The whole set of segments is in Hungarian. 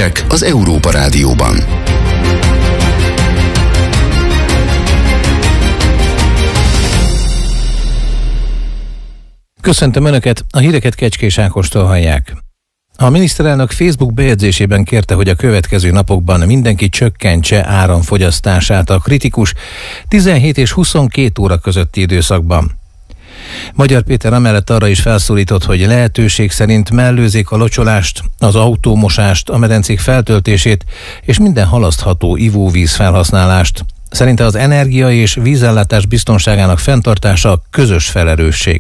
hírek az Európa Rádióban. Köszöntöm Önöket, a híreket Kecskés Ákostól hallják. A miniszterelnök Facebook bejegyzésében kérte, hogy a következő napokban mindenki csökkentse áramfogyasztását a kritikus 17 és 22 óra közötti időszakban. Magyar Péter amellett arra is felszólított, hogy lehetőség szerint mellőzzék a locsolást, az autómosást, a medencék feltöltését és minden halasztható ivóvíz felhasználást. Szerinte az energia és vízellátás biztonságának fenntartása közös felelősség.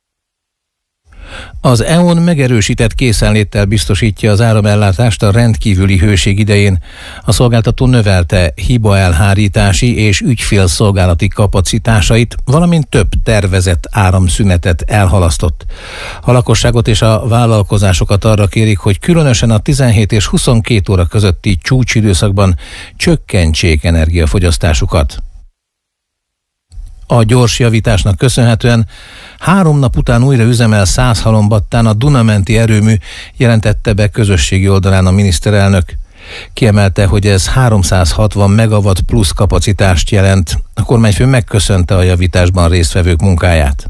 Az E.ON megerősített készenléttel biztosítja az áramellátást a rendkívüli hőség idején. A szolgáltató növelte hibaelhárítási és ügyfélszolgálati kapacitásait, valamint több tervezett áramszünetet elhalasztott. A lakosságot és a vállalkozásokat arra kérik, hogy különösen a 17 és 22 óra közötti csúcsidőszakban csökkentsék energiafogyasztásukat. A gyors javításnak köszönhetően 3 nap után újra üzemel Szászhalombattán a Duna-menti erőmű, jelentette be közösségi oldalán a miniszterelnök. Kiemelte, hogy ez 360 megawatt plusz kapacitást jelent. A kormányfő megköszönte a javításban résztvevők munkáját.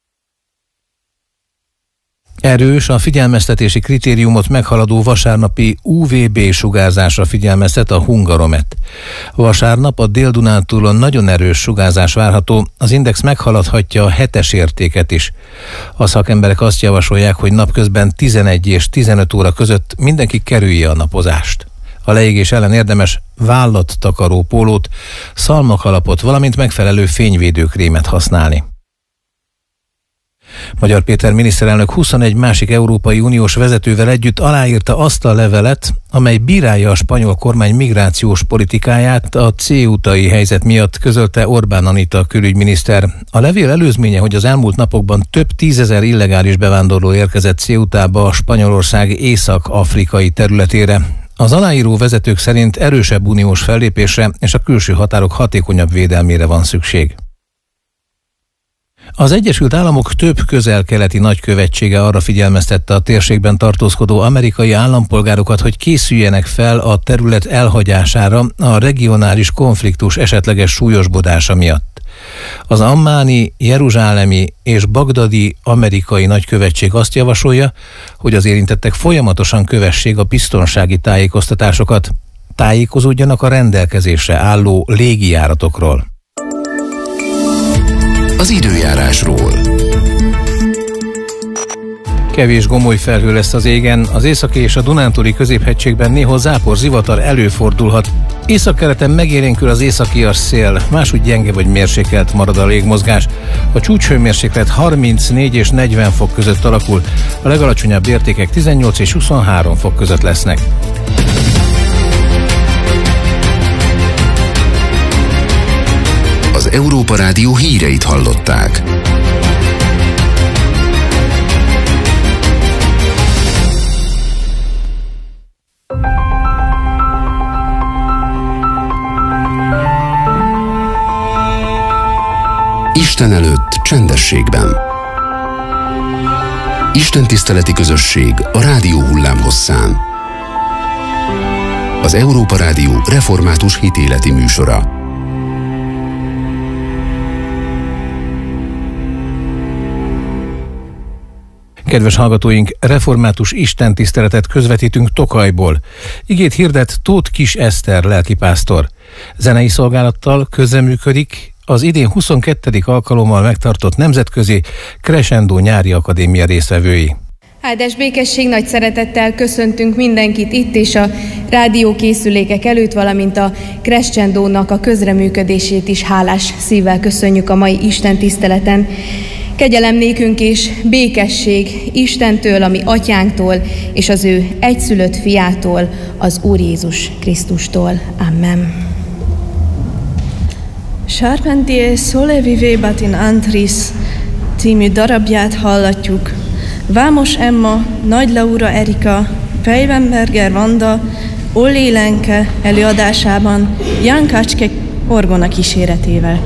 Erős, a figyelmeztetési kritériumot meghaladó vasárnapi UVB-sugárzásra figyelmeztet a Hungaromet. Vasárnap a Dél-Dunántúlon nagyon erős sugárzás várható, az index meghaladhatja a 7-es értéket is. A szakemberek azt javasolják, hogy napközben 11 és 15 óra között mindenki kerülje a napozást. A leégés ellen érdemes vállattakaró pólót, szalmakalapot, valamint megfelelő fényvédőkrémet használni. Magyar Péter miniszterelnök 21 másik Európai Uniós vezetővel együtt aláírta azt a levelet, amely bírálja a spanyol kormány migrációs politikáját a ceutai helyzet miatt, közölte Orbán Anita külügyminiszter. A levél előzménye, hogy az elmúlt napokban több 10 000 illegális bevándorló érkezett Ceutába a Spanyolország észak-afrikai területére. Az aláíró vezetők szerint erősebb uniós fellépésre és a külső határok hatékonyabb védelmére van szükség. Az Egyesült Államok több közel-keleti nagykövetsége arra figyelmeztette a térségben tartózkodó amerikai állampolgárokat, hogy készüljenek fel a terület elhagyására a regionális konfliktus esetleges súlyosbodása miatt. Az ammáni, jeruzsálemi és bagdadi amerikai nagykövetség azt javasolja, hogy az érintettek folyamatosan kövessék a biztonsági tájékoztatásokat, tájékozódjanak a rendelkezésre álló légijáratokról. Az időjárásról. Kevés gomoly felhő lesz az égen, az északi és a dunántúli középhegységben néhol zápor, zivatar előfordulhat. Északkeleten megélénkül az északias szél, máshogy gyenge vagy mérsékelt marad a légmozgás. A csúcshőmérséklet 34 és 40 fok között alakul, a legalacsonyabb értékek 18 és 23 fok között lesznek. Az Európa Rádió híreit hallották. Isten előtt csendességben. Isten tiszteleti közösség a rádió hullámhosszán. Az Európa Rádió református hitéleti műsora. Kedves hallgatóink, református istentiszteletet közvetítünk Tokajból. Igét hirdet Tóth Kis Eszter lelkipásztor. Zenei szolgálattal közreműködik az idén 22. alkalommal megtartott nemzetközi Crescendo nyári akadémia résztvevői. Áldás békesség, nagy szeretettel köszöntünk mindenkit itt és a rádiókészülékek előtt, valamint a Crescendónak a közreműködését is hálás szívvel köszönjük a mai istentiszteleten. Kegyelem nékünk és békesség Istentől, a mi atyánktól, és az ő egyszülött fiától, az Úr Jézus Krisztustól. Amen. Charpentier Sole Vivebat in Antris című darabját hallatjuk. Vámos Emma, Nagy Laura Erika, Peivenberger Vanda, Olli Lenke előadásában Jan Kacske orgona kíséretével.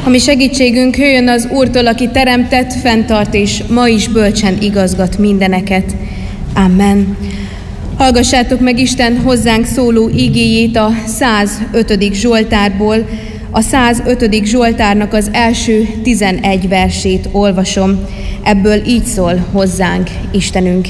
Ami segítségünk jöjjön az Úrtól, aki teremtett, fenntart és ma is bölcsen igazgat mindeneket. Amen. Hallgassátok meg Isten hozzánk szóló igéjét a 105. Zsoltárból. A 105. Zsoltárnak az első 11 versét olvasom. Ebből így szól hozzánk Istenünk.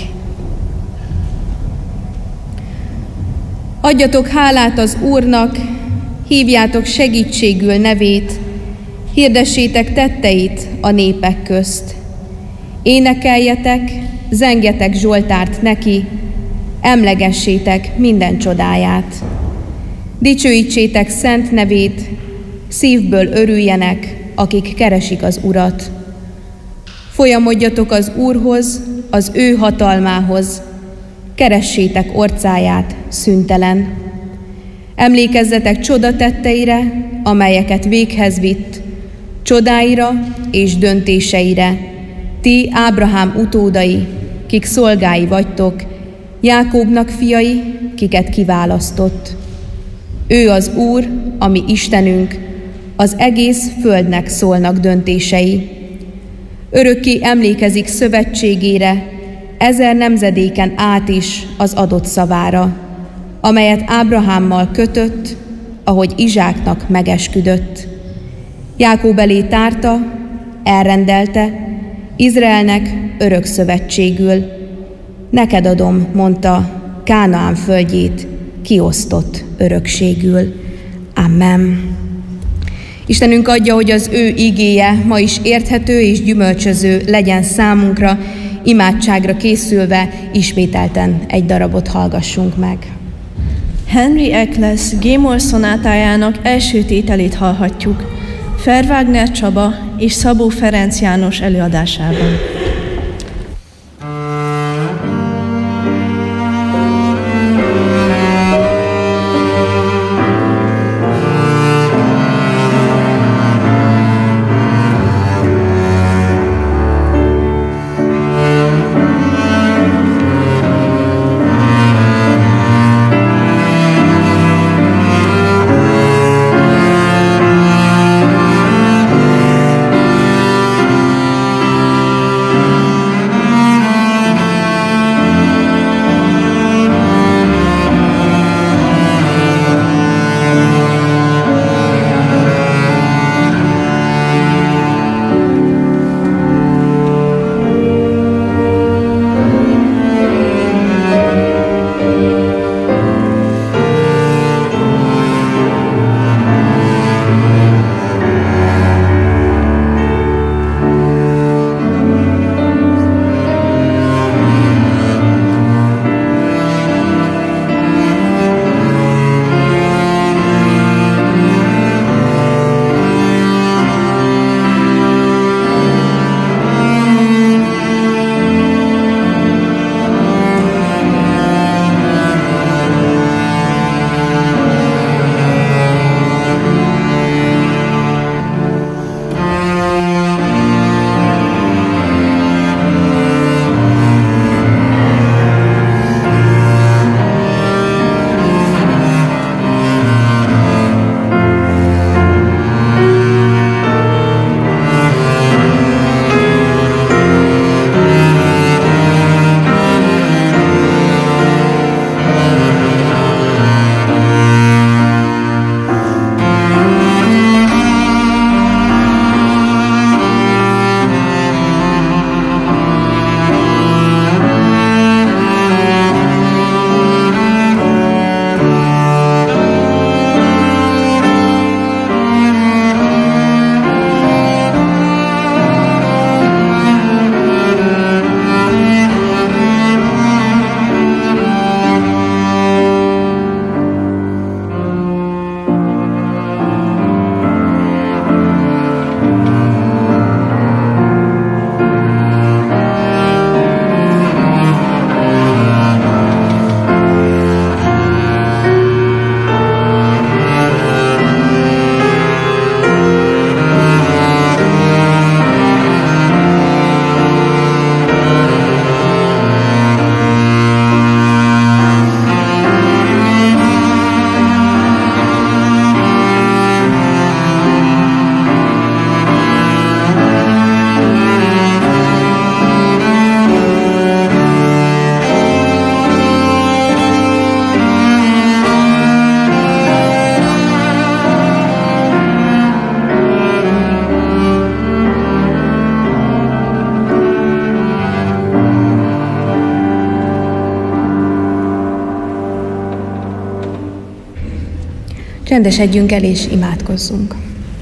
Adjatok hálát az Úrnak, hívjátok segítségül nevét, hirdessétek tetteit a népek közt. Énekeljetek, zengjetek zsoltárt neki, emlegessétek minden csodáját. Dicsőítsétek szent nevét, szívből örüljenek, akik keresik az Urat. Folyamodjatok az Úrhoz, az ő hatalmához, keressétek orcáját szüntelen. Emlékezzetek csodatetteire, amelyeket véghez vitt, csodáira és döntéseire, ti Ábrahám utódai, kik szolgái vagytok, Jákóbnak fiai, kiket kiválasztott. Ő az Úr, a mi Istenünk, az egész földnek szólnak döntései. Örökké emlékezik szövetségére, 1000 nemzedéken át is az adott szavára, amelyet Ábrahámmal kötött, ahogy Izsáknak megesküdött. Jákób elé tárta, elrendelte, Izraelnek örök szövetségül. Neked adom, mondta, Kánaán földjét, kiosztott örökségül. Amen. Istenünk adja, hogy az ő igéje ma is érthető és gyümölcsöző legyen számunkra, imádságra készülve ismételten egy darabot hallgassunk meg. Henry Eccles G-moll szonátájának első tételét hallhatjuk, Ferwagner Csaba és Szabó Ferenc János előadásában. Csendesedjünk el és imádkozzunk.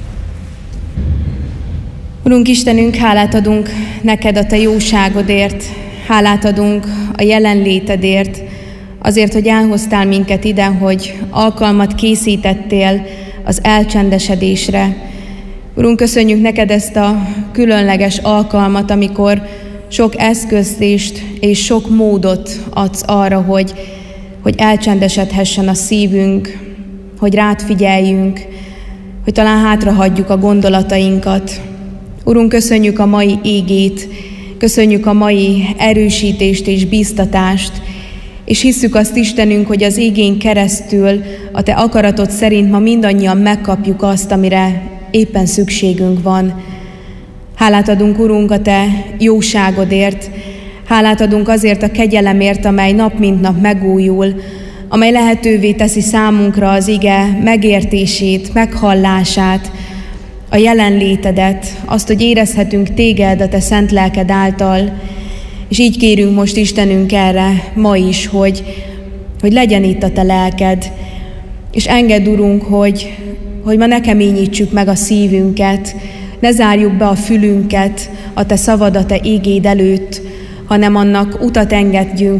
Urunk Istenünk, hálát adunk neked a te jóságodért, hálát adunk a jelenlétedért, azért, hogy elhoztál minket ide, hogy alkalmat készítettél az elcsendesedésre. Urunk, köszönjük neked ezt a különleges alkalmat, amikor sok eszközt és sok módot adsz arra, hogy elcsendesedhessen a szívünk, hogy rád figyeljünk, hogy talán hátrahagyjuk a gondolatainkat. Urunk, köszönjük a mai ígét, köszönjük a mai erősítést és bíztatást, és hisszük azt, Istenünk, hogy az ígén keresztül a te akaratod szerint ma mindannyian megkapjuk azt, amire éppen szükségünk van. Hálát adunk, Urunk, a te jóságodért, hálát adunk azért a kegyelemért, amely nap mint nap megújul, amely lehetővé teszi számunkra az ige megértését, meghallását, a jelenlétedet, azt, hogy érezhetünk téged a te szent lelked által, és így kérünk most, Istenünk, erre ma is, hogy legyen itt a te lelked, és engedd, Urunk, hogy ma ne keményítsük meg a szívünket, ne zárjuk be a fülünket a te szavad, a te ígéd előtt, hanem annak utat engedjünk,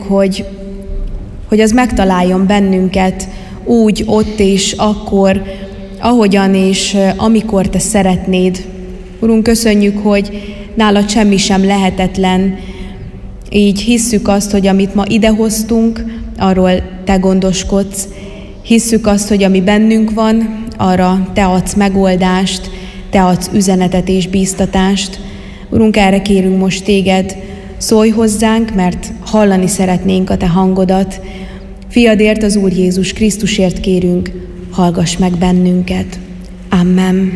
hogy az megtaláljon bennünket úgy, ott és akkor, ahogyan és amikor te szeretnéd. Urunk, köszönjük, hogy nálad semmi sem lehetetlen. Így hisszük azt, hogy amit ma idehoztunk, arról te gondoskodsz. Hisszük azt, hogy ami bennünk van, arra te adsz megoldást, te adsz üzenetet és bíztatást. Urunk, erre kérünk most téged, szólj hozzánk, mert hallani szeretnénk a te hangodat. Fiadért, az Úr Jézus Krisztusért kérünk, hallgass meg bennünket. Amen.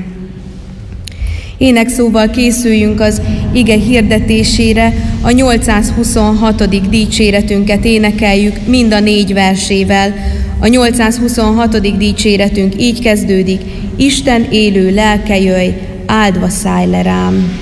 Énekszóval készüljünk az ige hirdetésére, a 826. dicséretünket énekeljük mind a 4 versével. A 826. dicséretünk így kezdődik: Isten élő lelke, jöjj, áldva szállj le rám.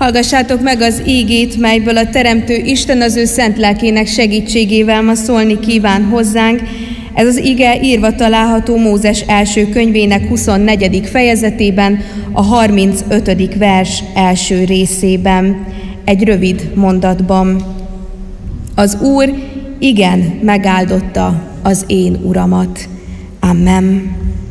Hallgassátok meg az ígét, melyből a Teremtő Isten az ő szent lelkének segítségével ma szólni kíván hozzánk. Ez az ige írva található Mózes első könyvének 24. fejezetében, a 35. vers első részében, egy rövid mondatban. Az Úr igen megáldotta az én uramat. Amen.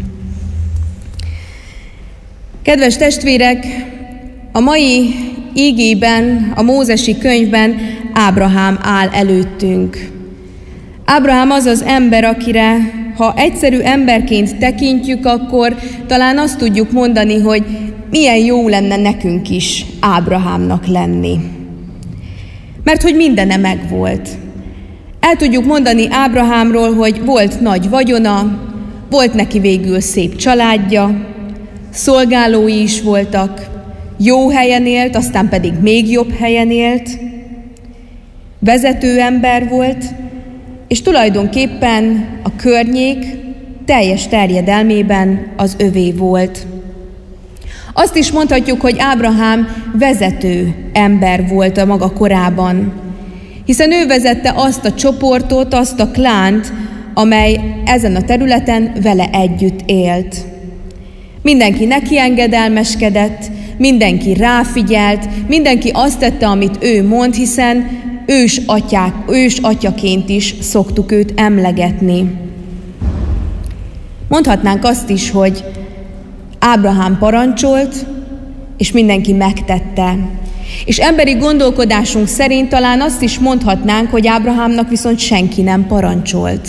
Kedves testvérek, a mai ígében, a mózesi könyvben Ábrahám áll előttünk. Ábrahám az az ember, akire, ha egyszerű emberként tekintjük, akkor talán azt tudjuk mondani, hogy milyen jó lenne nekünk is Ábrahámnak lenni. Mert hogy mindene megvolt. El tudjuk mondani Ábrahámról, hogy volt nagy vagyona, volt neki végül szép családja, szolgálói is voltak, jó helyen élt, aztán pedig még jobb helyen élt, vezető ember volt, és tulajdonképpen a környék teljes terjedelmében az övé volt. Azt is mondhatjuk, hogy Ábrahám vezető ember volt a maga korában, hiszen ő vezette azt a csoportot, azt a klánt, amely ezen a területen vele együtt élt. Mindenki neki engedelmeskedett, mindenki ráfigyelt, mindenki azt tette, amit ő mond, hiszen ős atyaként is szoktuk őt emlegetni. Mondhatnánk azt is, hogy Ábrahám parancsolt, és mindenki megtette. És emberi gondolkodásunk szerint talán azt is mondhatnánk, hogy Ábrahámnak viszont senki nem parancsolt.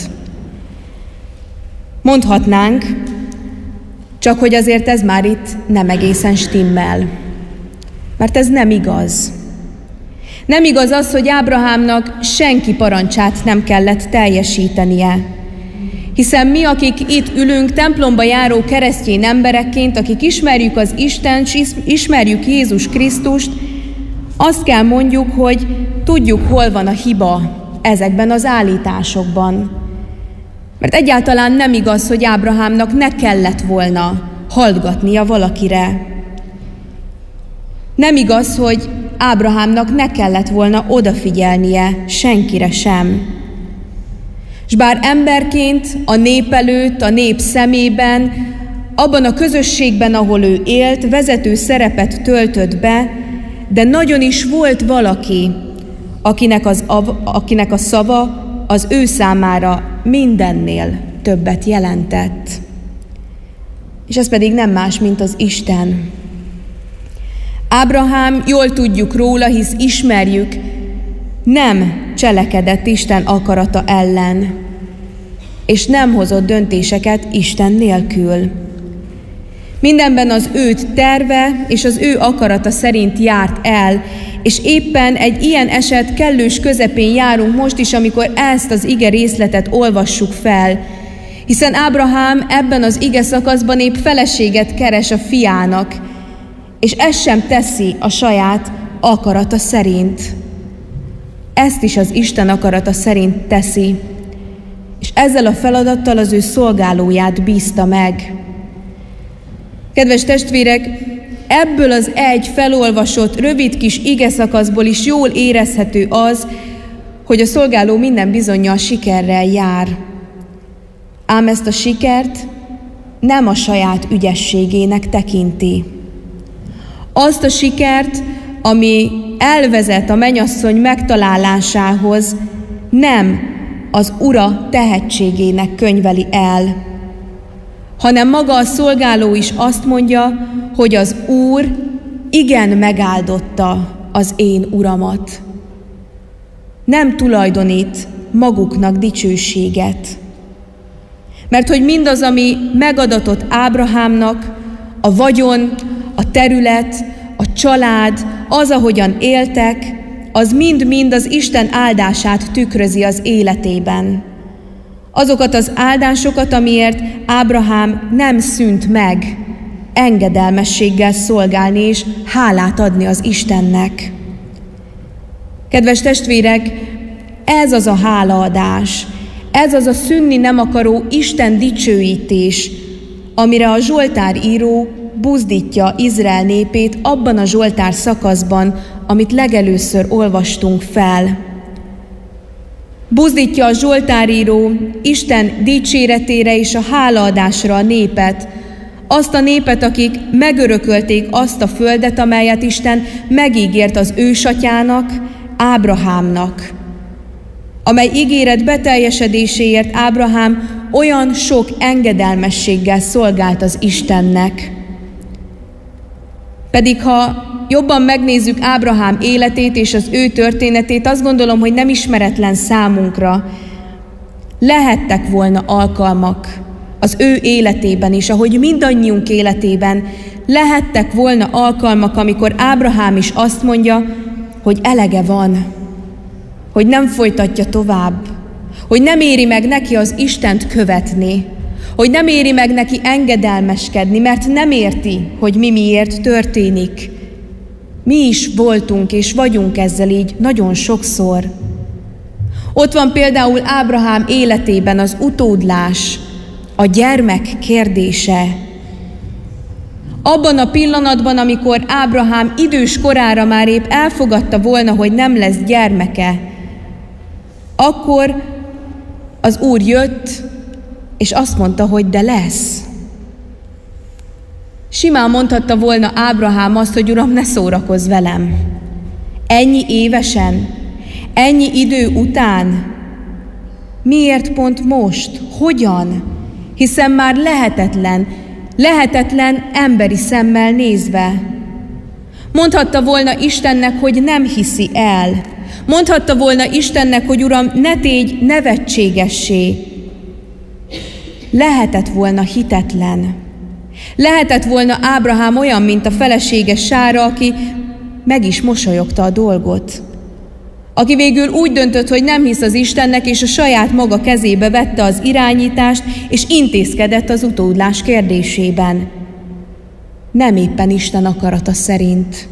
Mondhatnánk, csak hogy azért ez már itt nem egészen stimmel. Mert ez nem igaz. Nem igaz az, hogy Ábrahámnak senki parancsát nem kellett teljesítenie. Hiszen mi, akik itt ülünk, templomba járó keresztény emberekként, akik ismerjük az Istent, ismerjük Jézus Krisztust, azt kell mondjuk, hogy tudjuk, hol van a hiba ezekben az állításokban. Mert egyáltalán nem igaz, hogy Ábrahámnak ne kellett volna hallgatnia valakire. Nem igaz, hogy Ábrahámnak ne kellett volna odafigyelnie senkire sem. És bár emberként a nép előtt, a nép szemében, abban a közösségben, ahol ő élt, vezető szerepet töltött be, de nagyon is volt valaki, akinek a szava az ő számára mindennél többet jelentett. És ez pedig nem más, mint az Isten. Ábrahám, jól tudjuk róla, hisz ismerjük, nem cselekedett Isten akarata ellen, és nem hozott döntéseket Isten nélkül. Mindenben az ő terve és az ő akarata szerint járt el, és éppen egy ilyen eset kellős közepén járunk most is, amikor ezt az ige részletet olvassuk fel, hiszen Ábrahám ebben az ige szakaszban épp feleséget keres a fiának, és ezt sem teszi a saját akarata szerint. Ezt is az Isten akarata szerint teszi, és ezzel a feladattal az ő szolgálóját bízta meg. Kedves testvérek, ebből az egy felolvasott, rövid kis igeszakaszból is jól érezhető az, hogy a szolgáló minden bizonnyal sikerrel jár. Ám ezt a sikert nem a saját ügyességének tekinti. Azt a sikert, ami elvezet a mennyasszony megtalálásához, nem az ura tehetségének könyveli el, hanem maga a szolgáló is azt mondja, hogy az Úr igen megáldotta az én uramat. Nem tulajdonít maguknak dicsőséget. Mert hogy mindaz, ami megadatott Ábrahámnak, a vagyon, a terület, a család, az, ahogyan éltek, az mind-mind az Isten áldását tükrözi az életében. Azokat az áldásokat, amiért Ábrahám nem szűnt meg engedelmességgel szolgálni és hálát adni az Istennek. Kedves testvérek, ez az a hálaadás, ez az a szűnni nem akaró Isten dicsőítés, amire a Zsoltár író buzdítja Izrael népét abban a Zsoltár szakaszban, amit legelőször olvastunk fel. Buzdítja a zsoltáríró Isten dicséretére és a hálaadásra a népet, azt a népet, akik megörökölték azt a földet, amelyet Isten megígért az ősatyának, Ábrahámnak, amely ígéret beteljesedéséért Ábrahám olyan sok engedelmességgel szolgált az Istennek. Pedig ha jobban megnézzük Ábrahám életét és az ő történetét, azt gondolom, hogy nem ismeretlen számunkra. Lehettek volna alkalmak az ő életében is, ahogy mindannyiunk életében lehettek volna alkalmak, amikor Ábrahám is azt mondja, hogy elege van, hogy nem folytatja tovább, hogy nem éri meg neki az Istent követni, hogy nem éri meg neki engedelmeskedni, mert nem érti, hogy mi miért történik. Mi is voltunk és vagyunk ezzel így nagyon sokszor. Ott van például Ábrahám életében az utódlás, a gyermek kérdése. Abban a pillanatban, amikor Ábrahám idős korára már épp elfogadta volna, hogy nem lesz gyermeke, akkor az Úr jött, és azt mondta, hogy de lesz. Simán mondhatta volna Ábrahám azt, hogy Uram, ne szórakozz velem. Ennyi évesen, ennyi idő után, miért pont most? Hogyan? Hiszen már lehetetlen emberi szemmel nézve. Mondhatta volna Istennek, hogy nem hiszi el. Mondhatta volna Istennek, hogy Uram, ne tégy nevetségessé. Lehetett volna hitetlen. Lehetett volna Ábrahám olyan, mint a felesége Sára, aki meg is mosolyogta a dolgot. Aki végül úgy döntött, hogy nem hisz az Istennek, és a saját maga kezébe vette az irányítást, és intézkedett az utódlás kérdésében. Nem éppen Isten akarata szerint.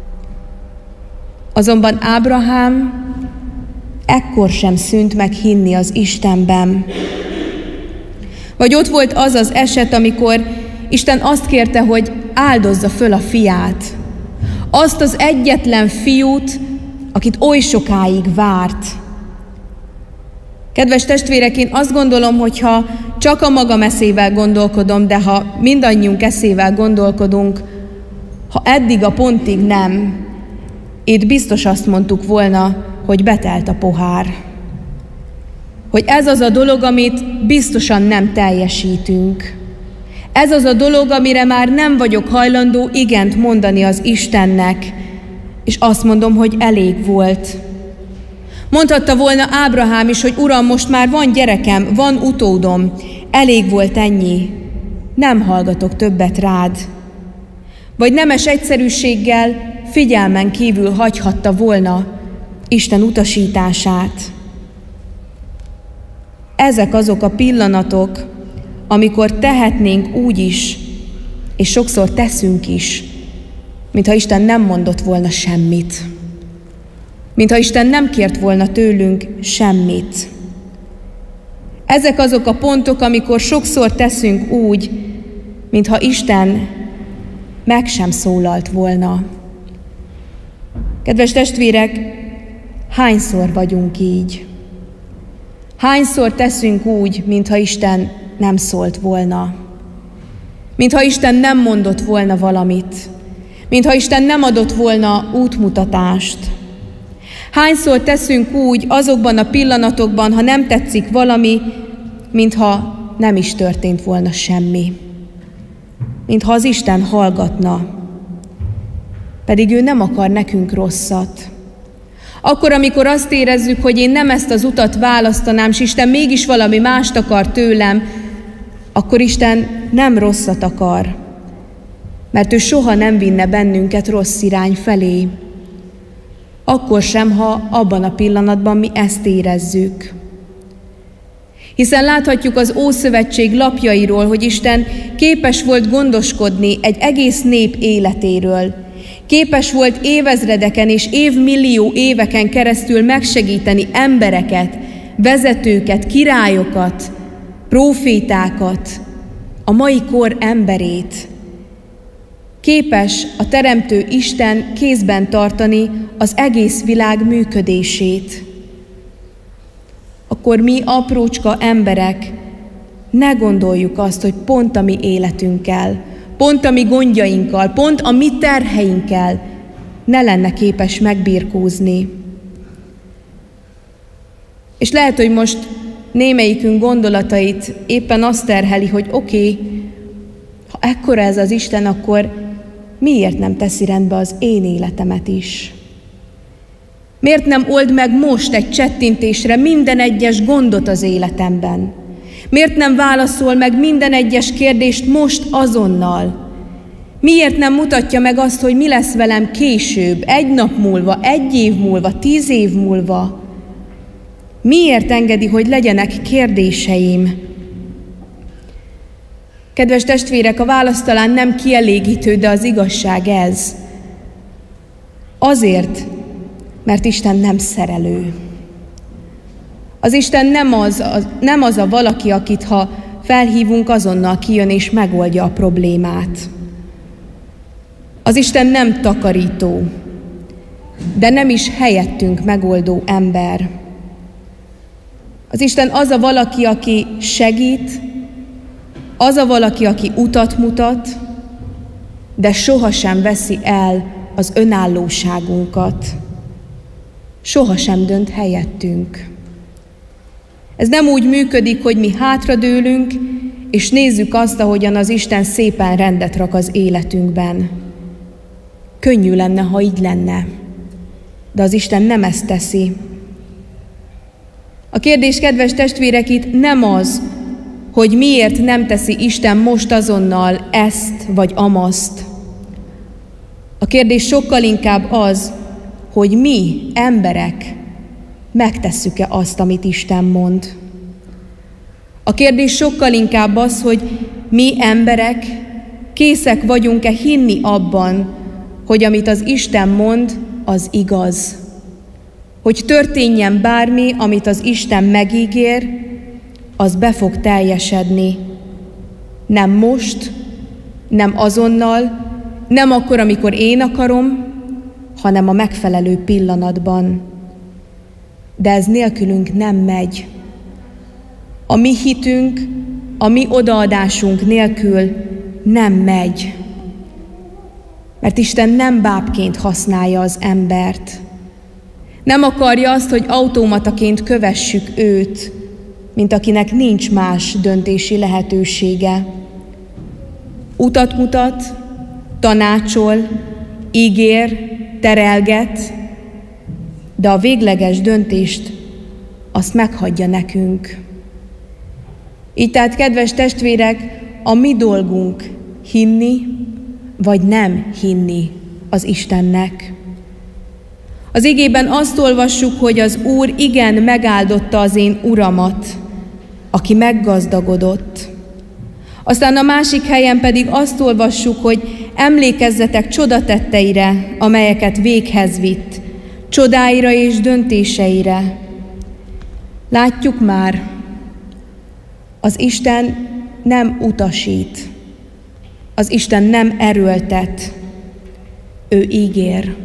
Azonban Ábrahám ekkor sem szűnt meg hinni az Istenben. Vagy ott volt az az eset, amikor Isten azt kérte, hogy áldozza föl a fiát. Azt az egyetlen fiút, akit oly sokáig várt. Kedves testvérek, én azt gondolom, hogy ha csak a magam eszével gondolkodom, de ha mindannyiunk eszével gondolkodunk, ha eddig a pontig nem, itt biztos azt mondtuk volna, hogy betelt a pohár. Hogy ez az a dolog, amit biztosan nem teljesítünk. Ez az a dolog, amire már nem vagyok hajlandó igent mondani az Istennek, és azt mondom, hogy elég volt. Mondhatta volna Ábrahám is, hogy Uram, most már van gyerekem, van utódom, elég volt ennyi, nem hallgatok többet rád. Vagy nemes egyszerűséggel figyelmen kívül hagyhatta volna Isten utasítását. Ezek azok a pillanatok, amikor tehetnénk úgy is, és sokszor teszünk is, mintha Isten nem mondott volna semmit. Mintha Isten nem kért volna tőlünk semmit. Ezek azok a pontok, amikor sokszor teszünk úgy, mintha Isten meg sem szólalt volna. Kedves testvérek, hányszor vagyunk így? Hányszor teszünk úgy, mintha Isten nem szólt volna? Mintha Isten nem mondott volna valamit? Mintha Isten nem adott volna útmutatást? Hányszor teszünk úgy azokban a pillanatokban, ha nem tetszik valami, mintha nem is történt volna semmi? Mintha az Isten hallgatna, pedig ő nem akar nekünk rosszat. Akkor, amikor azt érezzük, hogy én nem ezt az utat választanám, és Isten mégis valami mást akar tőlem, akkor Isten nem rosszat akar, mert ő soha nem vinne bennünket rossz irány felé. Akkor sem, ha abban a pillanatban mi ezt érezzük. Hiszen láthatjuk az Ószövetség lapjairól, hogy Isten képes volt gondoskodni egy egész nép életéről. Képes volt évezredeken és évmillió éveken keresztül megsegíteni embereket, vezetőket, királyokat, prófétákat, a mai kor emberét. képes a Teremtő Isten kézben tartani az egész világ működését, akkor mi aprócska emberek ne gondoljuk azt, hogy pont a mi életünkkel, pont a mi gondjainkkal, pont a mi terheinkkel ne lenne képes megbirkózni. És lehet, hogy most némelyikünk gondolatait éppen azt terheli, hogy oké, ha ekkora ez az Isten, akkor miért nem teszi rendbe az én életemet is? Miért nem old meg most egy csettintésre minden egyes gondot az életemben? Miért nem válaszol meg minden egyes kérdést most azonnal? Miért nem mutatja meg azt, hogy mi lesz velem később, egy nap múlva, 1 év múlva, 10 év múlva? Miért engedi, hogy legyenek kérdéseim? Kedves testvérek, a válasz talán nem kielégítő, de az igazság ez. Azért, mert Isten nem szerelő. Az Isten nem az a valaki, akit ha felhívunk, azonnal kijön és megoldja a problémát. Az Isten nem takarító, de nem is helyettünk megoldó ember. Az Isten az a valaki, aki segít, az a valaki, aki utat mutat, de sohasem veszi el az önállóságunkat. Sohasem dönt helyettünk. Ez nem úgy működik, hogy mi hátradőlünk, és nézzük azt, ahogyan az Isten szépen rendet rak az életünkben. Könnyű lenne, ha így lenne, de az Isten nem ezt teszi. A kérdés, kedves testvérek, itt nem az, hogy miért nem teszi Isten most azonnal ezt vagy amazt. A kérdés sokkal inkább az, hogy mi, emberek, megtesszük-e azt, amit Isten mond. A kérdés sokkal inkább az, hogy mi, emberek, készek vagyunk-e hinni abban, hogy amit az Isten mond, az igaz. Hogy történjen bármi, amit az Isten megígér, az be fog teljesedni. Nem most, nem azonnal, nem akkor, amikor én akarom, hanem a megfelelő pillanatban. De ez nélkülünk nem megy. A mi hitünk, a mi odaadásunk nélkül nem megy. Mert Isten nem bábként használja az embert. Nem akarja azt, hogy automataként kövessük őt, mint akinek nincs más döntési lehetősége. Utat mutat, tanácsol, ígér, terelget, de a végleges döntést azt meghagyja nekünk. Így tehát, kedves testvérek, a mi dolgunk hinni, vagy nem hinni az Istennek. Az igében azt olvassuk, hogy az Úr igen megáldotta az én uramat, aki meggazdagodott. Aztán a másik helyen pedig azt olvassuk, hogy emlékezzetek csodatetteire, amelyeket véghez vitt, csodáira és döntéseire. Látjuk már, az Isten nem utasít, az Isten nem erőltet, ő ígér,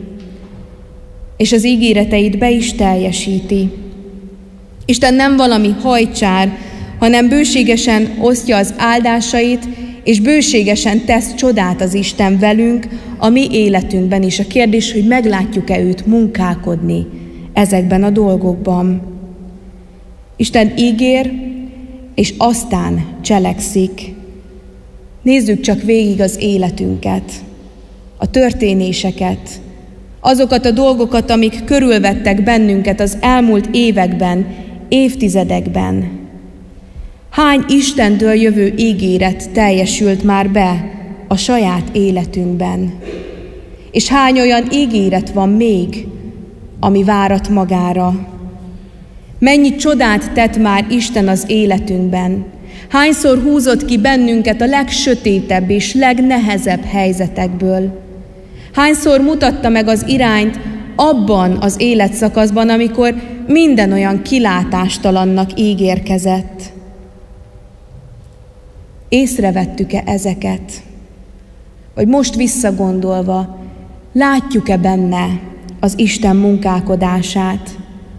és az ígéreteit be is teljesíti. Isten nem valami hajcsár, hanem bőségesen osztja az áldásait, és bőségesen tesz csodát az Isten velünk a mi életünkben is. A kérdés, hogy meglátjuk-e őt munkálkodni ezekben a dolgokban. Isten ígér, és aztán cselekszik. Nézzük csak végig az életünket, a történéseket, azokat a dolgokat, amik körülvettek bennünket az elmúlt években, évtizedekben. Hány Istentől jövő ígéret teljesült már be a saját életünkben? És hány olyan ígéret van még, ami várat magára? Mennyi csodát tett már Isten az életünkben? Hányszor húzott ki bennünket a legsötétebb és legnehezebb helyzetekből? Hányszor mutatta meg az irányt abban az életszakaszban, amikor minden olyan kilátástalannak ígérkezett? Észrevettük-e ezeket? vagy most visszagondolva, látjuk-e benne az Isten munkálkodását?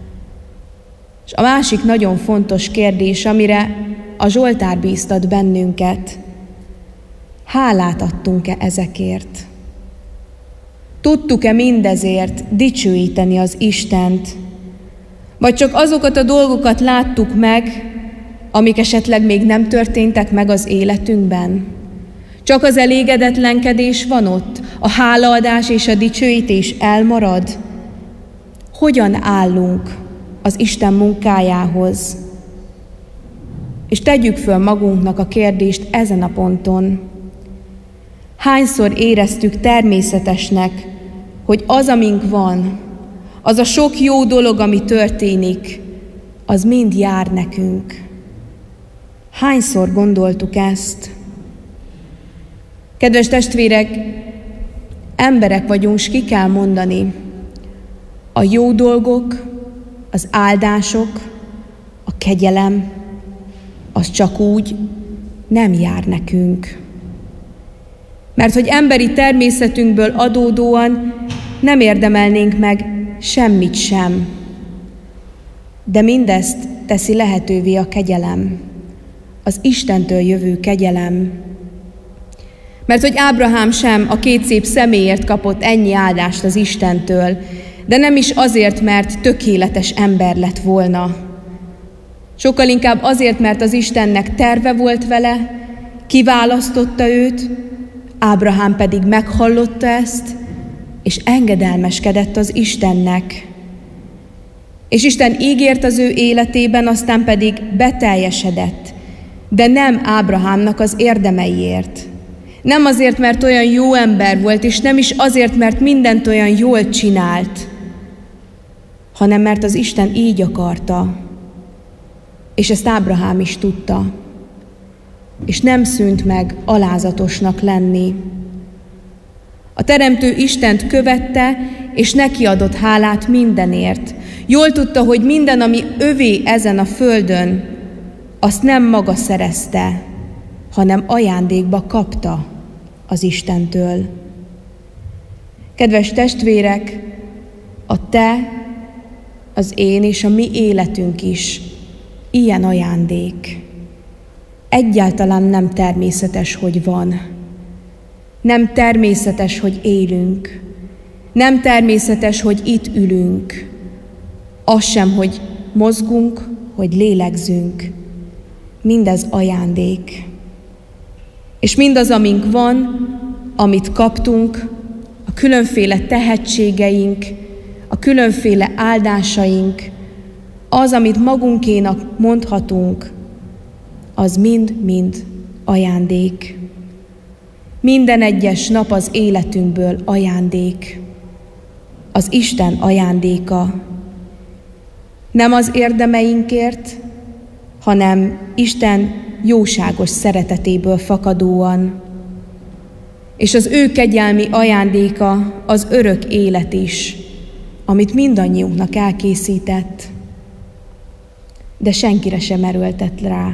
És a másik nagyon fontos kérdés, amire a Zsoltár bíztat bennünket, hálát adtunk-e ezekért? Tudtuk-e mindezért dicsőíteni az Istent? Vagy csak azokat a dolgokat láttuk meg, amik esetleg még nem történtek meg az életünkben? Csak az elégedetlenkedés van ott, a hálaadás és a dicsőítés elmarad? Hogyan állunk az Isten munkájához? És tegyük föl magunknak a kérdést ezen a ponton. Hányszor éreztük természetesnek, hogy az, amink van, az a sok jó dolog, ami történik, az mind jár nekünk? Hányszor gondoltuk ezt? Kedves testvérek, emberek vagyunk, s ki kell mondani, a jó dolgok, az áldások, a kegyelem, az csak úgy nem jár nekünk. Mert hogy emberi természetünkből adódóan nem érdemelnénk meg semmit sem. De mindezt teszi lehetővé a kegyelem, az Istentől jövő kegyelem. Mert hogy Ábrahám sem a 2 szép személyért kapott ennyi áldást az Istentől, de nem is azért, mert tökéletes ember lett volna. Sokkal inkább azért, mert az Istennek terve volt vele, kiválasztotta őt, Ábrahám pedig meghallotta ezt, és engedelmeskedett az Istennek. És Isten ígért az ő életében, aztán pedig beteljesedett, de nem Ábrahámnak az érdemeiért. Nem azért, mert olyan jó ember volt, és nem is azért, mert mindent olyan jól csinált, hanem mert az Isten így akarta. És ezt Ábrahám is tudta. És nem szűnt meg alázatosnak lenni. A teremtő Istent követte, és neki adott hálát mindenért. Jól tudta, hogy minden, ami övé ezen a földön, azt nem maga szerezte, hanem ajándékba kapta az Istentől. Kedves testvérek, a te, az én és a mi életünk is ilyen ajándék. Egyáltalán nem természetes, hogy van. Nem természetes, hogy élünk. Nem természetes, hogy itt ülünk. Az sem, hogy mozgunk, hogy lélegzünk. Mindez ajándék. És mindaz, amink van, amit kaptunk, a különféle tehetségeink, a különféle áldásaink, az, amit magunkénak mondhatunk, az mind-mind ajándék. Minden egyes nap az életünkből ajándék. Az Isten ajándéka. Nem az érdemeinkért, hanem Isten jóságos szeretetéből fakadóan. És az ő kegyelmi ajándéka az örök élet is, amit mindannyiunknak elkészített, de senkire sem erőltett rá.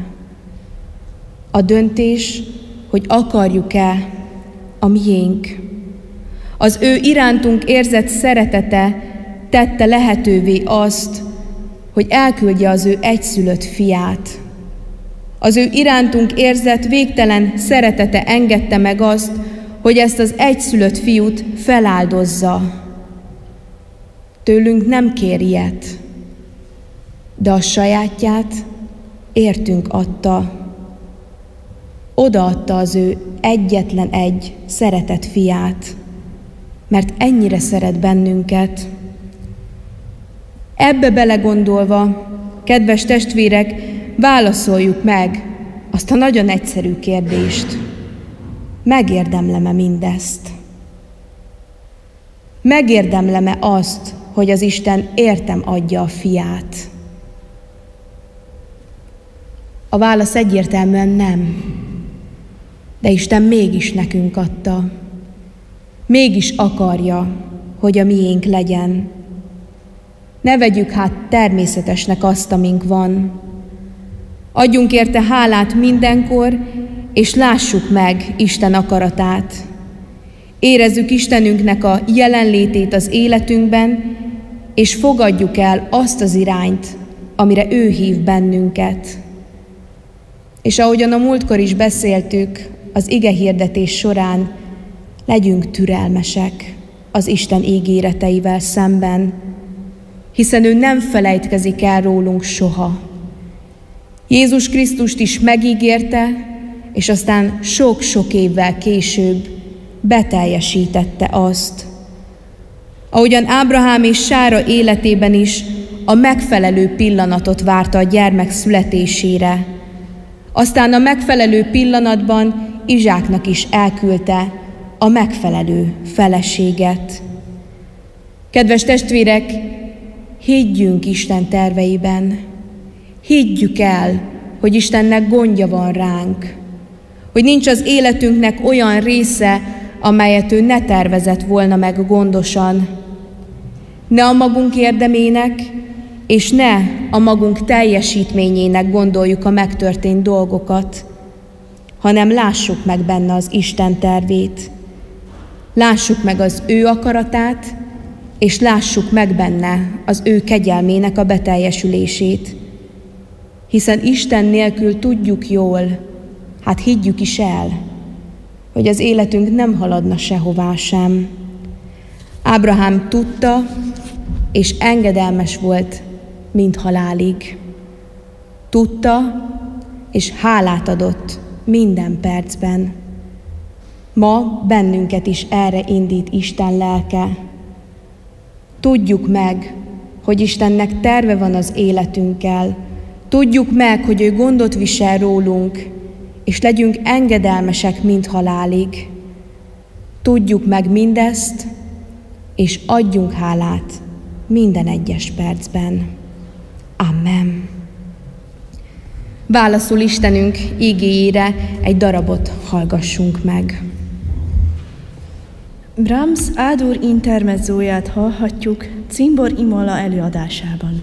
A döntés, hogy akarjuk-e, a miénk. Az ő irántunk érzett szeretete tette lehetővé azt, hogy elküldje az ő egyszülött fiát. Az ő irántunk érzett végtelen szeretete engedte meg azt, hogy ezt az egyszülött fiút feláldozza. Tőlünk nem kér ilyet, de a sajátját értünk adta. Odaadta az ő egyetlen egy szeretett fiát, mert ennyire szeret bennünket. Ebbe belegondolva, kedves testvérek, válaszoljuk meg azt a nagyon egyszerű kérdést. Megérdemlem-e mindezt? Megérdemlem-e azt, hogy az Isten értem adja a fiát? A válasz egyértelműen nem. De Isten mégis nekünk adta. Mégis akarja, hogy a miénk legyen. Ne vegyük hát természetesnek azt, amink van. Adjunk érte hálát mindenkor, és lássuk meg Isten akaratát. Érezzük Istenünknek a jelenlétét az életünkben, és fogadjuk el azt az irányt, amire ő hív bennünket. És ahogyan a múltkor is beszéltük, az igehirdetés során legyünk türelmesek az Isten ígéreteivel szemben, hiszen ő nem felejtkezik el rólunk soha. Jézus Krisztust is megígérte, és aztán sok-sok évvel később beteljesítette azt. Ahogyan Ábrahám és Sára életében is a megfelelő pillanatot várta a gyermek születésére, aztán a megfelelő pillanatban Izsáknak is elküldte a megfelelő feleséget. Kedves testvérek, higgyünk Isten terveiben, higgyük el, hogy Istennek gondja van ránk, hogy nincs az életünknek olyan része, amelyet ő ne tervezett volna meg gondosan. Ne a magunk érdemének, és ne a magunk teljesítményének gondoljuk a megtörtént dolgokat, hanem lássuk meg benne az Isten tervét. Lássuk meg az ő akaratát, és lássuk meg benne az ő kegyelmének a beteljesülését. Hiszen Isten nélkül tudjuk jól, hát higgyük is el, hogy az életünk nem haladna sehová sem. Ábrahám tudta, és engedelmes volt, mint halálig. Tudta, és hálát adott minden percben. Ma bennünket is erre indít Isten lelke. Tudjuk meg, hogy Istennek terve van az életünkkel. Tudjuk meg, hogy ő gondot visel rólunk, és legyünk engedelmesek, mint halálig. Tudjuk meg mindezt, és adjunk hálát minden egyes percben. Amen. Válaszul Istenünk ígéjére egy darabot hallgassunk meg. Brahms A-dur intermezzóját hallhatjuk Cimbor Imola előadásában.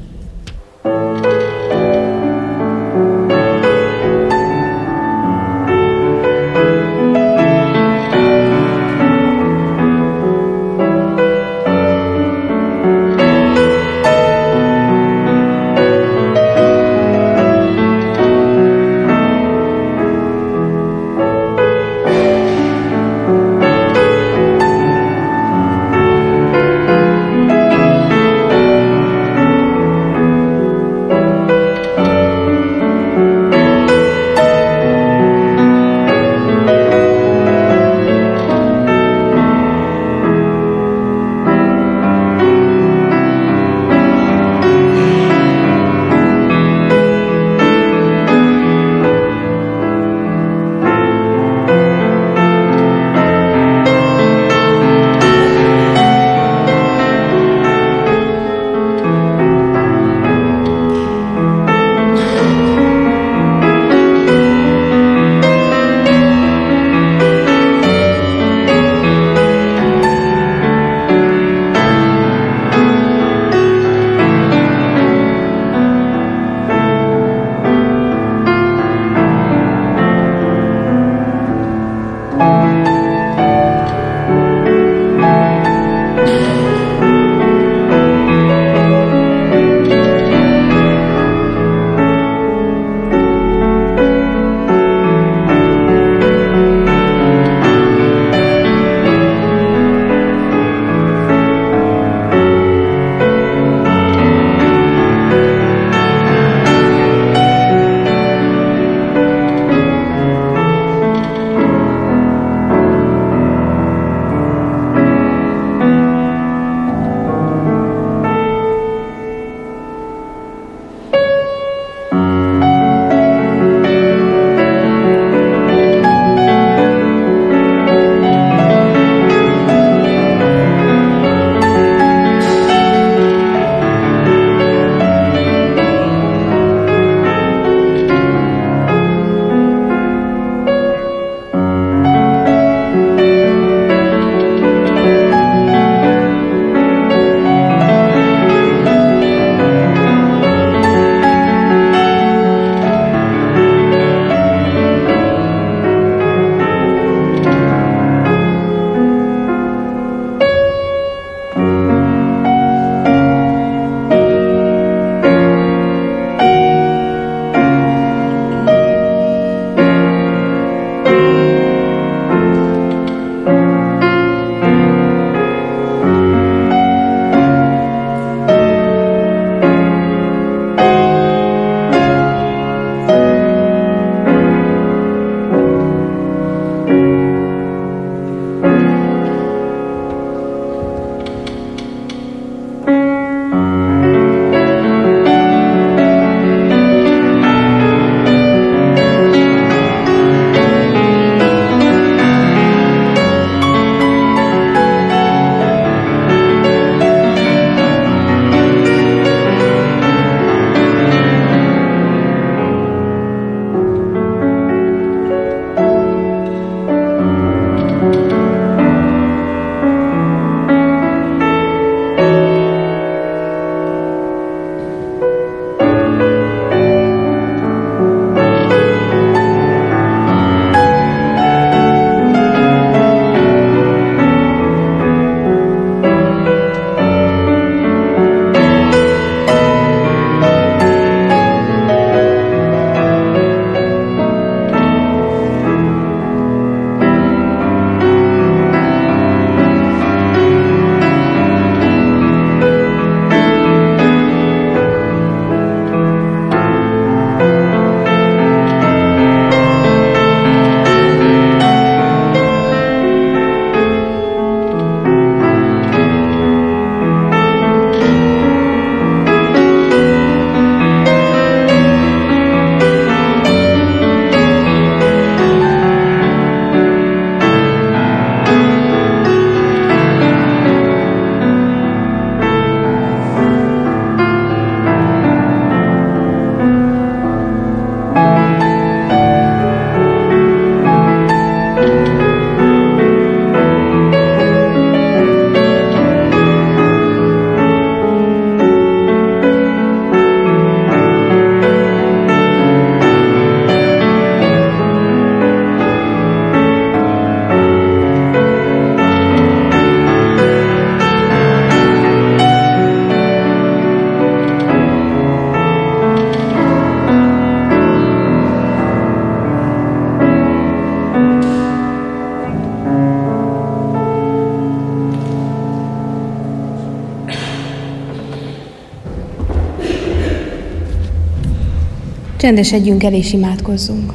Csendesedjünk el és imádkozzunk.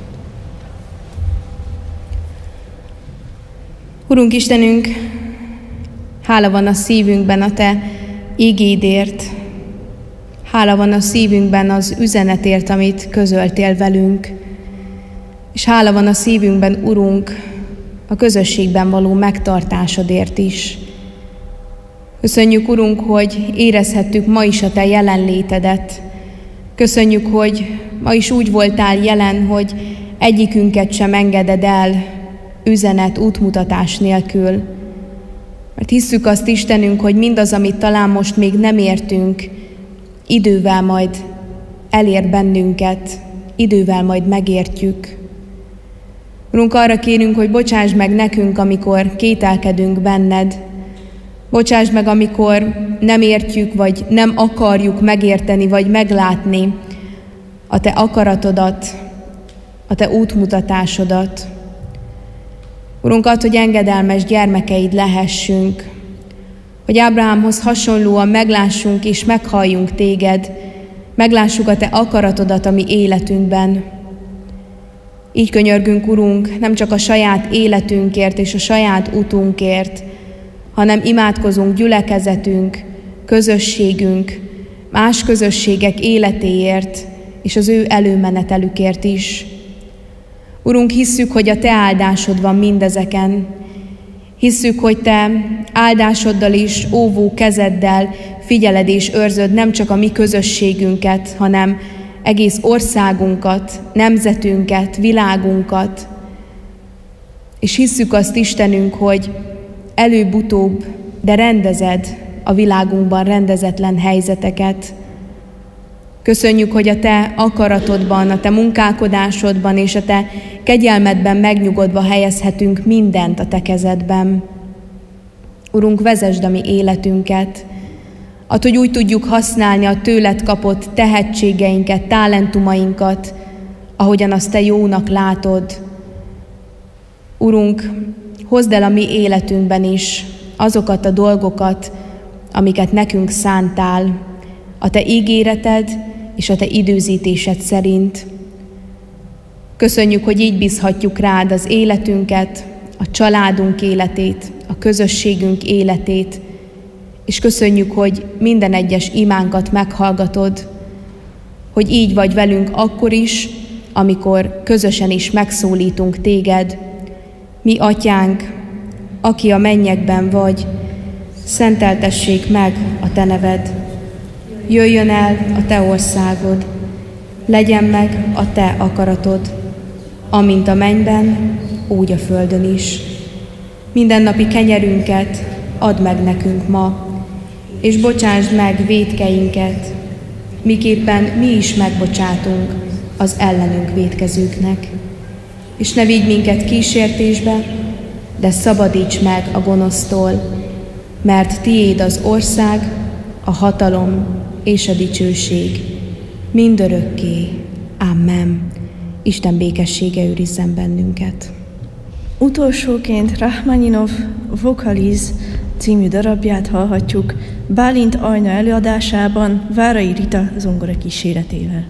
Urunk Istenünk, hála van a szívünkben a Te igédért, hála van a szívünkben az üzenetért, amit közöltél velünk, és hála van a szívünkben, Urunk, a közösségben való megtartásodért is. Köszönjük, Urunk, hogy érezhettük ma is a Te jelenlétedet. Köszönjük, hogy ma is úgy voltál jelen, hogy egyikünket sem engeded el üzenet, útmutatás nélkül. Mert hisszük azt, Istenünk, hogy mindaz, amit talán most még nem értünk, idővel majd elér bennünket, idővel majd megértjük. Urunk, arra kérünk, hogy bocsáss meg nekünk, amikor kételkedünk benned. Bocsáss meg, amikor nem értjük, vagy nem akarjuk megérteni, vagy meglátni a Te akaratodat, a Te útmutatásodat. Urunk, add, hogy engedelmes gyermekeid lehessünk, hogy Ábrahámhoz hasonlóan meglássunk és meghalljunk Téged, meglássuk a Te akaratodat a mi életünkben. Így könyörgünk, Urunk, nem csak a saját életünkért és a saját utunkért, hanem imádkozunk gyülekezetünk, közösségünk, más közösségek életéért és az ő előmenetelükért is. Urunk, hisszük, hogy a Te áldásod van mindezeken. Hisszük, hogy Te áldásoddal is, óvó kezeddel figyeled és őrzöd nem csak a mi közösségünket, hanem egész országunkat, nemzetünket, világunkat. És hisszük azt, Istenünk, hogy előbb-utóbb, de rendezed a világunkban rendezetlen helyzeteket. Köszönjük, hogy a Te akaratodban, a Te munkálkodásodban és a Te kegyelmedben megnyugodva helyezhetünk mindent a Te kezedben. Urunk, vezesd a mi életünket, add, hogy úgy tudjuk használni a tőled kapott tehetségeinket, talentumainkat, ahogyan azt Te jónak látod. Urunk, hozd el a mi életünkben is azokat a dolgokat, amiket nekünk szántál, a Te ígéreted és a Te időzítésed szerint. Köszönjük, hogy így bízhatjuk rád az életünket, a családunk életét, a közösségünk életét, és köszönjük, hogy minden egyes imánkat meghallgatod, hogy így vagy velünk akkor is, amikor közösen is megszólítunk Téged. Mi Atyánk, aki a mennyekben vagy, szenteltessék meg a Te neved. Jöjjön el a Te országod, legyen meg a Te akaratod, amint a mennyben, úgy a földön is. Mindennapi kenyerünket add meg nekünk ma, és bocsásd meg vétkeinket, miképpen mi is megbocsátunk az ellenünk vétkezőknek. És ne vigy minket kísértésbe, de szabadíts meg a gonosztól, mert tiéd az ország, a hatalom és a dicsőség mindörökké. Amen. Isten békessége őrizzen bennünket. Utolsóként Rachmaninov Vokaliz című darabját hallhatjuk Bálint Ajna előadásában Várai Rita zongora kíséretével.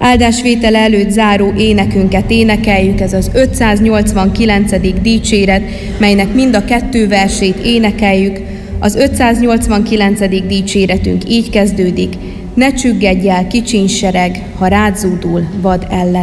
Áldásvétele előtt záró énekünket énekeljük, ez az 589. dicséret, melynek mind a 2 versét énekeljük. Az 589. dicséretünk így kezdődik: ne csüggedj el, kicsiny sereg, ha rád zúdul vad ellen.